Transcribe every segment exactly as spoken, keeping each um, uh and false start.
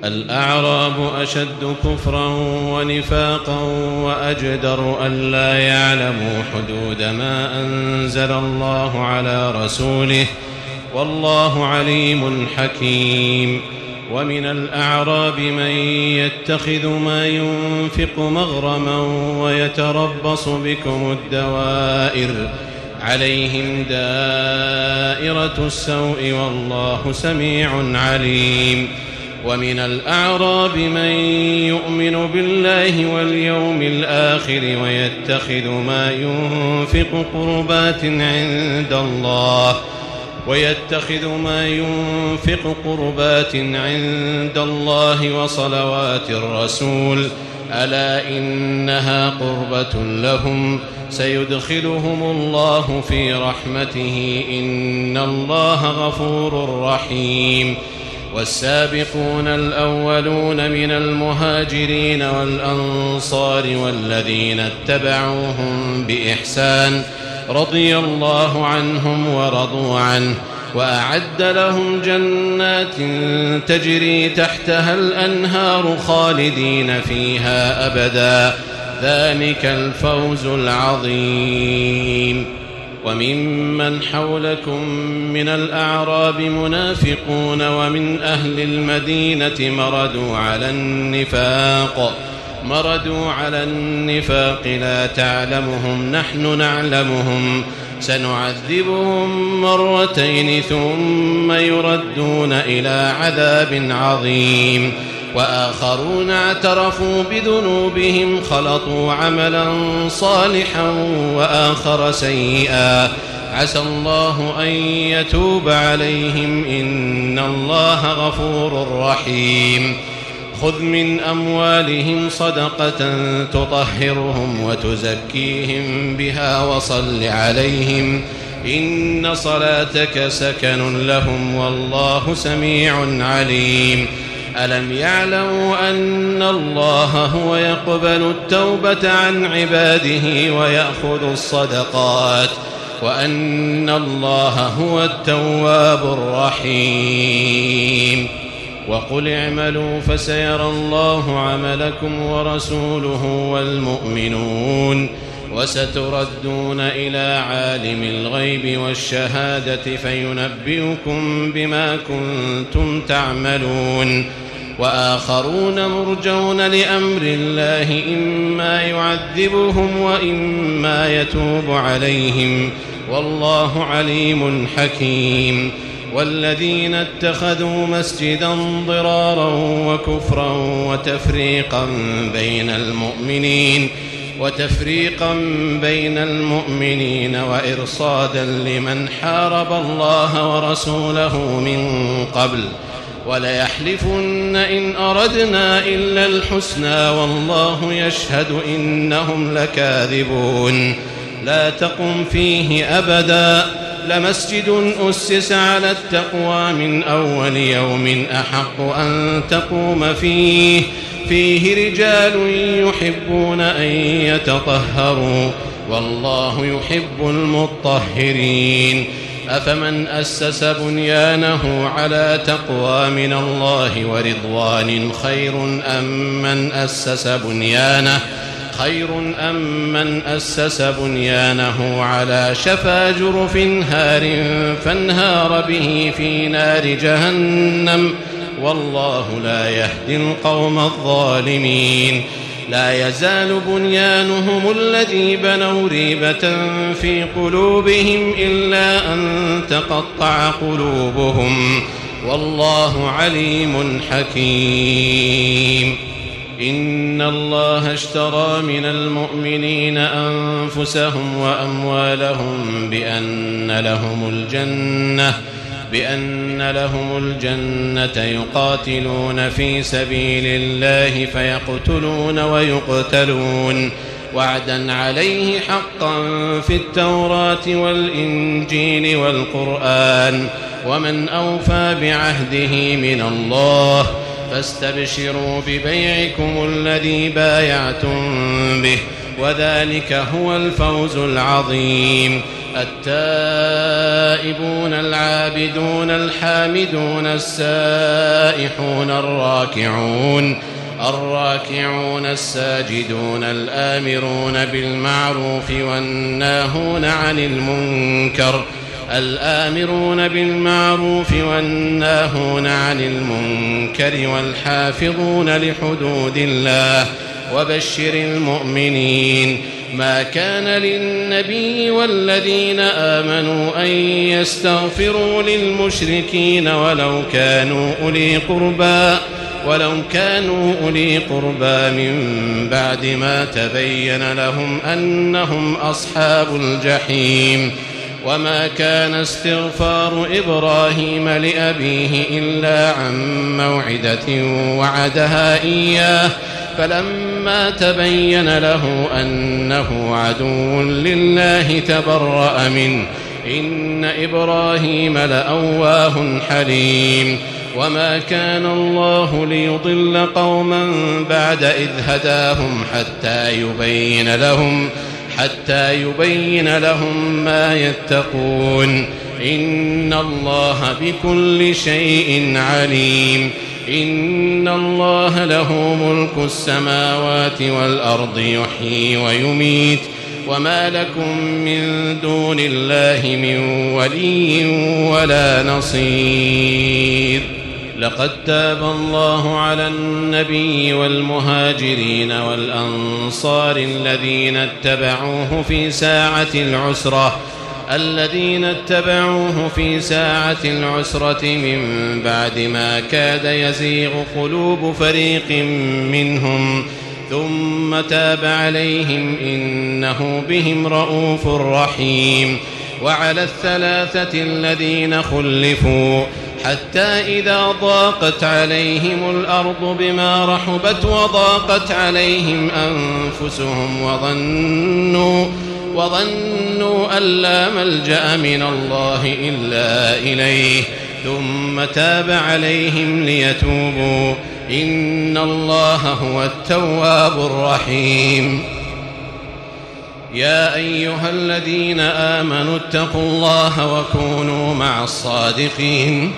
الأعراب أشد كفرا ونفاقا وأجدر ألا يعلموا حدود ما أنزل الله على رسوله والله عليم حكيم. ومن الأعراب من يتخذ ما ينفق مغرما ويتربص بكم الدوائر عليهم دائرة السوء والله سميع عليم. ومن الأعراب من يؤمن بالله واليوم الآخر ويتخذ ما ينفق قربات عند الله ويتخذ ما ينفق قربات عند الله وصلوات الرسول ألا إنها قربة لهم سيدخلهم الله في رحمته إن الله غفور رحيم. والسابقون الأولون من المهاجرين والأنصار والذين اتبعوهم بإحسان رضي الله عنهم ورضوا عنه وأعد لهم جنات تجري تحتها الأنهار خالدين فيها أبدا ذلك الفوز العظيم. وممن حولكم من الأعراب منافقون ومن أهل المدينة مردوا على النفاق مردوا على النفاق لا تعلمهم نحن نعلمهم سنعذبهم مرتين ثم يردون إلى عذاب عظيم. وآخرون اعترفوا بذنوبهم خلطوا عملا صالحا وآخر سيئا عسى الله أن يتوب عليهم إن الله غفور رحيم. خذ من أموالهم صدقة تطهرهم وتزكيهم بها وصل عليهم إن صلاتك سكن لهم والله سميع عليم. ألم يعلموا أن الله هو يقبل التوبة عن عباده ويأخذ الصدقات وأن الله هو التواب الرحيم. وقل اعملوا فسيرى الله عملكم ورسوله والمؤمنون وستردون إلى عالم الغيب والشهادة فينبئكم بما كنتم تعملون. وآخرون مرجون لأمر الله إما يعذبهم وإما يتوب عليهم والله عليم حكيم. والذين اتخذوا مسجدا ضرارا وكفرا وتفريقا بين المؤمنين وتفريقا بين المؤمنين وإرصادا لمن حارب الله ورسوله من قبل وليحلفن إن أردنا إلا الحسنى والله يشهد إنهم لكاذبون. لا تقم فيه أبدا لمسجد أسس على التقوى من أول يوم أحق أن تقوم فيه فيه رجال يحبون أن يتطهروا والله يحب المطهرين. أفمن أسس بنيانه على تقوى من الله ورضوان خير أم من أسس بنيانه خير أم من أسس بنيانه على شفا جرف هار فانهار به في نار جهنم والله لا يهدي القوم الظالمين. لا يزال بنيانهم الذي بنوا ريبة في قلوبهم إلا أن تقطع قلوبهم والله عليم حكيم. إن الله اشترى من المؤمنين أنفسهم وأموالهم بأن لهم الجنة بأن لهم الجنة يقاتلون في سبيل الله فيقتلون ويقتلون وعدا عليه حقا في التوراة والإنجيل والقرآن ومن أوفى بعهده من الله فاستبشروا ببيعكم الذي بايعتم به وذلك هو الفوز العظيم. التائبون العابدون الحامدون السائحون الراكعون الراكعون الساجدون الآمرون بالمعروف والناهون عن المنكر الآمرون بالمعروف والناهون عن المنكر والحافظون لحدود الله وبشر المؤمنين. ما كان للنبي والذين آمنوا أن يستغفروا للمشركين ولو كانوا أولي قربى ولو كانوا أولي قربى من بعد ما تبين لهم أنهم أصحاب الجحيم. وما كان استغفار إبراهيم لأبيه إلا عن موعدة وعدها إياه فلما تبين له أنه عدو لله تبرأ منه إن إبراهيم لأواه حليم. وما كان الله ليضل قوما بعد إذ هداهم حتى يبين لهم حتى يبين لهم ما يتقون إن الله بكل شيء عليم. إن الله له ملك السماوات والأرض يحيي ويميت وما لكم من دون الله من ولي ولا نصير. لقد تاب الله على النبي والمهاجرين والأنصار الذين اتبعوه في ساعة العسرة الذين اتبعوه في ساعة العسرة من بعد ما كاد يزيغ قلوب فريق منهم ثم تاب عليهم إنه بهم رؤوف رحيم. وعلى الثلاثة الذين خلفوا حتى إذا ضاقت عليهم الأرض بما رحبت وضاقت عليهم أنفسهم وظنوا وظنوا أن لا ملجأ من الله إلا إليه ثم تاب عليهم ليتوبوا إن الله هو التواب الرحيم. يا أيها الذين آمنوا اتقوا الله وكونوا مع الصادقين.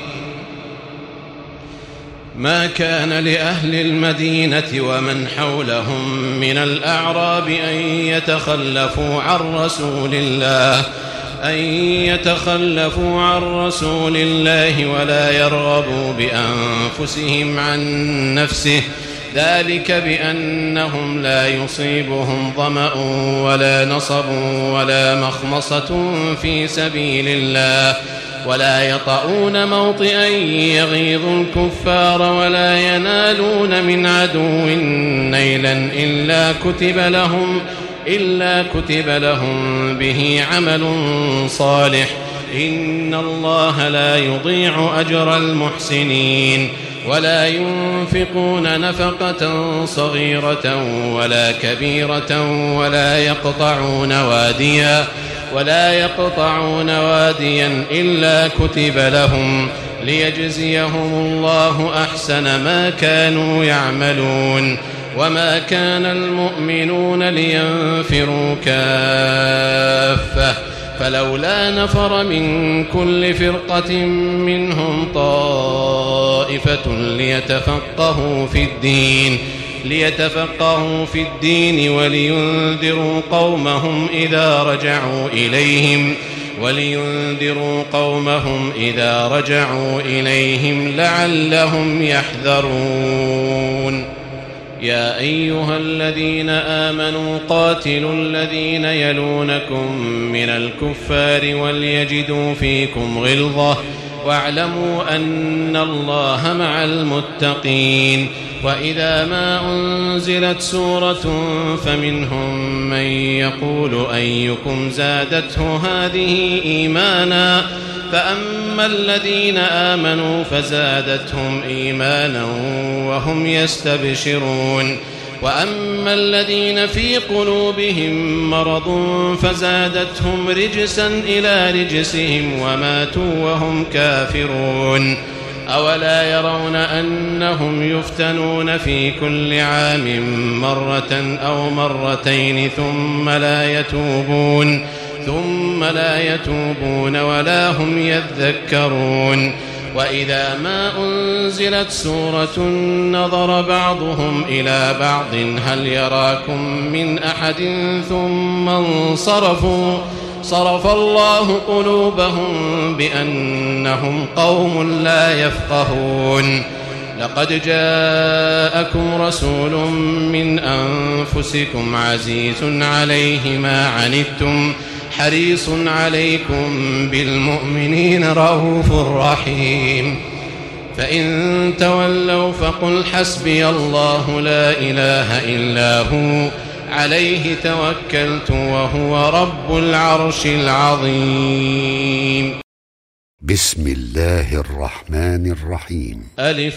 ما كان لأهل المدينة ومن حولهم من الأعراب أن يتخلفوا عن رسول الله أن يتخلفوا عن رسول الله ولا يرغبوا بأنفسهم عن نفسه ذلك بأنهم لا يصيبهم ظمأ ولا نصب ولا مخمصة في سبيل الله ولا يطؤون موطئا يغيظ الكفار ولا ينالون من عدو نيلا إلا كتب لهم إلا كتب لهم به عمل صالح إن الله لا يضيع أجر المحسنين. ولا ينفقون نفقة صغيرة ولا كبيرة ولا يقطعون واديا ولا يقطعون واديا إلا كتب لهم ليجزيهم الله أحسن ما كانوا يعملون. وما كان المؤمنون لينفروا كافة فلولا نفر من كل فرقة منهم طائفة ليتفقهوا في الدين ليتفقهوا في الدين ولينذروا قومهم إذا رجعوا إليهم ولينذروا قومهم إذا رجعوا إليهم لعلهم يحذرون. يا أيها الذين آمنوا قاتلوا الذين يلونكم من الكفار وليجدوا فيكم غلظة واعلموا أن الله مع المتقين. وإذا ما أنزلت سورة فمنهم من يقول أيكم زادته هذه إيمانا فأما الذين آمنوا فزادتهم إيمانا وهم يستبشرون وأما الذين في قلوبهم مرض فزادتهم رجسا إلى رجسهم وماتوا وهم كافرون. أولا يرون أنهم يفتنون في كل عام مرة أو مرتين ثم لا يتوبون ثم لا يتوبون ولا هم يذكرون وإذا ما أنزلت سورة نظر بعضهم إلى بعض هل يراكم من أحد ثم انصرفوا صرف الله قلوبهم بأنهم قوم لا يفقهون لقد جاءكم رسول من أنفسكم عزيز عليه ما عنتم حريص عليكم بالمؤمنين رؤوف رحيم فإن تولوا فقل حسبي الله لا إله إلا هو عليه توكلت وهو رب العرش العظيم. بسم الله الرحمن الرحيم. ألف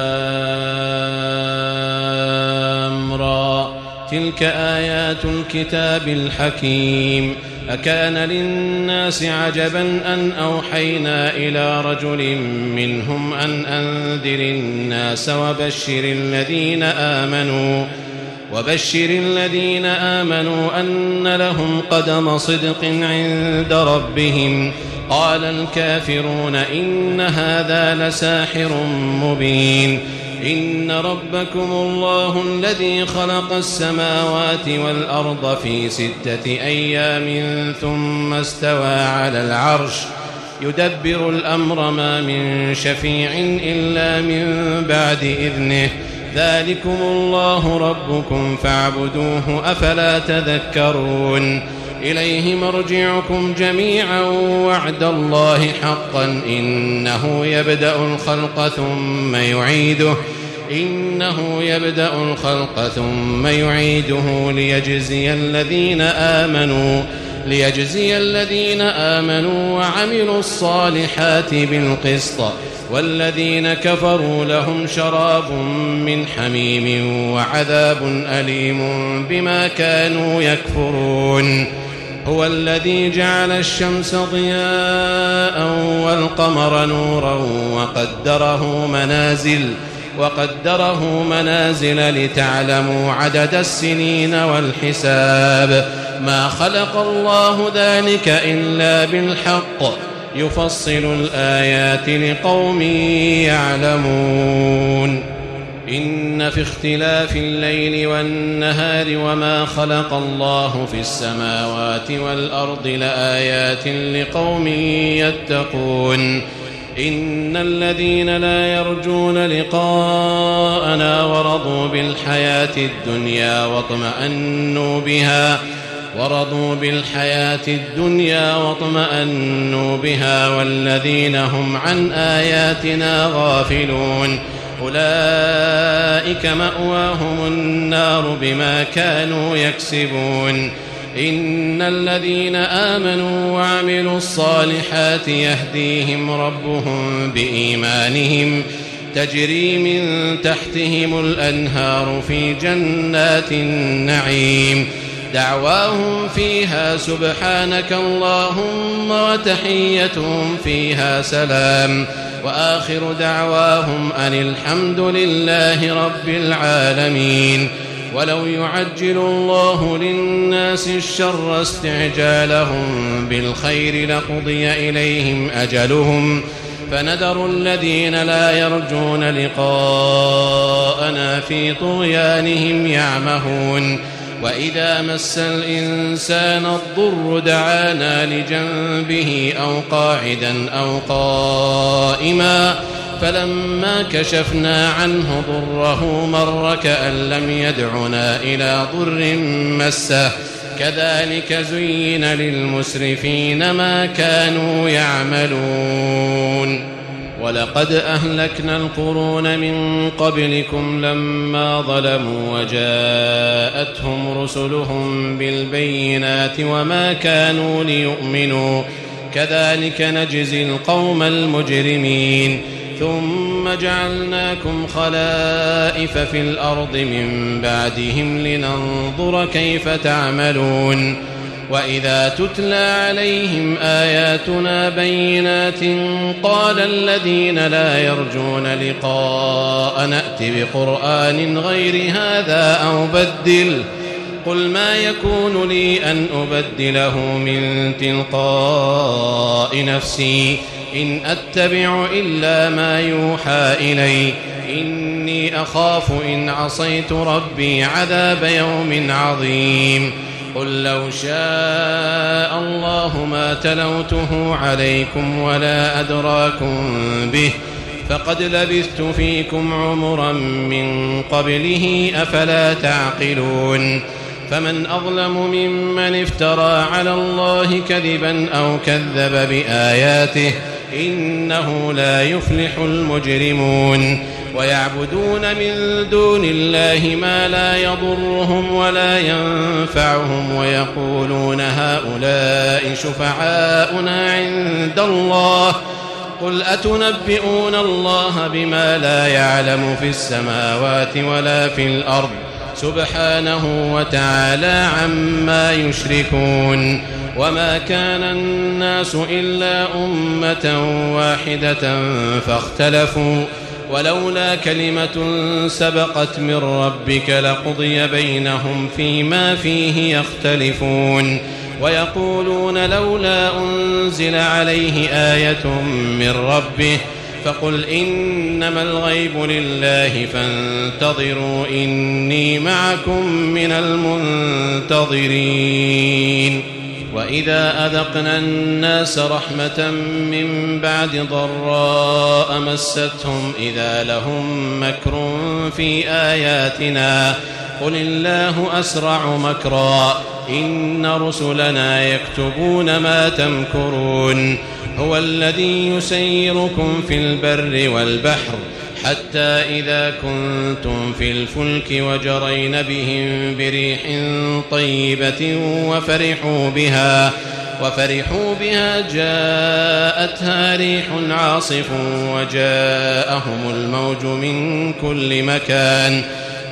لام را تلك آيات الكتاب الحكيم أكان للناس عجبا أن أوحينا إلى رجل منهم أن أنذر الناس وبشر الذين آمنوا وبشر الذين آمنوا أن لهم قدم صدق عند ربهم قال الكافرون إن هذا لساحر مبين إن ربكم الله الذي خلق السماوات والأرض في ستة أيام ثم استوى على العرش يدبر الأمر ما من شفيع إلا من بعد إذنه ذلكم الله ربكم فاعبدوه أفلا تذكرون إليه مرجعكم جميعا وعد الله حقا إنه يبدأ الخلق ثم يعيده إنه يبدأ الخلق ثم يعيده ليجزي الذين آمنوا ليجزي الذين آمنوا وعملوا الصالحات بالقسط والذين كفروا لهم شراب من حميم وعذاب أليم بما كانوا يكفرون هو الذي جعل الشمس ضياء والقمر نورا وقدره منازل وقدره منازل لتعلموا عدد السنين والحساب ما خلق الله ذلك إلا بالحق يفصل الآيات لقوم يعلمون إن في اختلاف الليل والنهار وما خلق الله في السماوات والأرض لآيات لقوم يتقون إن الذين لا يرجون لقاءنا ورضوا بالحياة الدنيا واطمأنوا بها ورضوا بالحياة الدنيا واطمأنوا بها والذين هم عن آياتنا غافلون أولئك مأواهم النار بما كانوا يكسبون إن الذين آمنوا وعملوا الصالحات يهديهم ربهم بإيمانهم تجري من تحتهم الأنهار في جنات النعيم دعواهم فيها سبحانك اللهم وتحيتهم فيها سلام وآخر دعواهم أن الحمد لله رب العالمين ولو يعجل الله للناس الشر استعجالهم بالخير لقضي إليهم أجلهم فنذر الذين لا يرجون لقاءنا في طغيانهم يعمهون وإذا مس الإنسان الضر دعانا لجنبه أو قاعدا أو قائما فلما كشفنا عنه ضره مر كأن لم يدعنا إلى ضر مسه كذلك زين للمسرفين ما كانوا يعملون ولقد أهلكنا القرون من قبلكم لما ظلموا وجاءتهم رسلهم بالبينات وما كانوا ليؤمنوا كذلك نجزي القوم المجرمين ثم جعلناكم خلائف في الأرض من بعدهم لننظر كيف تعملون وإذا تتلى عليهم آياتنا بينات قال الذين لا يرجون لقاء نأت بقرآن غير هذا أو بدل قل ما يكون لي أن أبدله من تلقاء نفسي إن أتبع إلا ما يوحى إلي إني أخاف إن عصيت ربي عذاب يوم عظيم قل لو شاء الله ما تلوته عليكم ولا أدراكم به فقد لبثت فيكم عمرا من قبله أفلا تعقلون فمن أظلم ممن افترى على الله كذبا أو كذب بآياته إنه لا يفلح المجرمون ويعبدون من دون الله ما لا يضرهم ولا ينفعهم ويقولون هؤلاء شفعاؤنا عند الله قل أتنبئون الله بما لا يعلم في السماوات ولا في الأرض سبحانه وتعالى عما يشركون وما كان الناس إلا أمة واحدة فاختلفوا ولولا كلمة سبقت من ربك لقضي بينهم فيما فيه يختلفون ويقولون لولا أنزل عليه آية من ربه فقل إنما الغيب لله فانتظروا إني معكم من المنتظرين وإذا أذقنا الناس رحمة من بعد ضراء مستهم إذا لهم مكر في آياتنا قل الله أسرع مكرا إن رسلنا يكتبون ما تمكرون هو الذي يسيركم في البر والبحر حتى إذا كنتم في الفلك وجرين بهم بريح طيبة وفرحوا بها وفرحوا بها جاءتها ريح عاصف وجاءهم الموج من كل مكان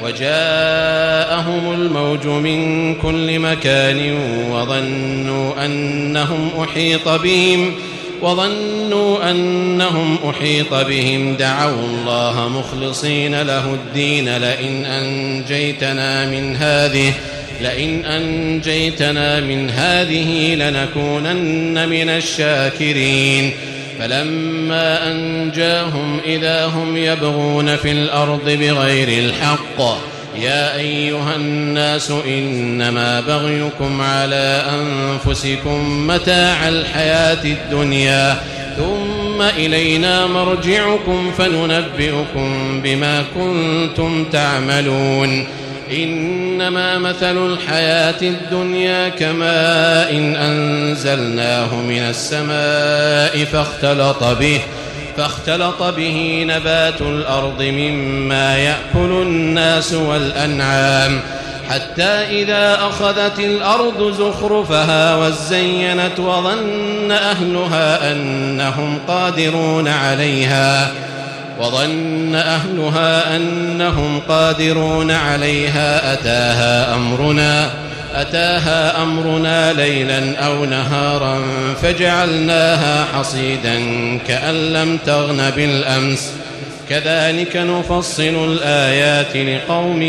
وجاءهم الموج من كل مكان وظنوا أنهم أحيط بهم وظنوا أنهم أحيط بهم دعوا الله مخلصين له الدين لئن أنجيتنا من هذه لئن أنجيتنا من هذه لنكونن من الشاكرين فلما أنجاهم إذا هم يبغون في الأرض بغير الحق يا أيها الناس إنما بغيكم على أنفسكم متاع الحياة الدنيا ثم إلينا مرجعكم فننبئكم بما كنتم تعملون إنما مثل الحياة الدنيا كماء إن أنزلناه من السماء فاختلط به فاختلط به نبات الأرض مما يأكل الناس والأنعام حتى إذا أخذت الأرض زخرفها وزينت وظن أهلها أنهم قادرون عليها وظن أهلها أنهم قادرون عليها أتاها أمرنا أتاها أمرنا ليلا أو نهارا فجعلناها حصيدا كأن لم تغن بالأمس كذلك نفصل الآيات لقوم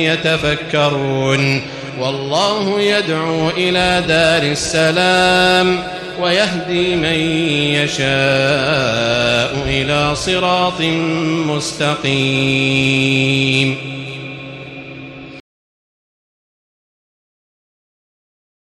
يتفكرون والله يدعو إلى دار السلام ويهدي من يشاء إلى صراط مستقيم.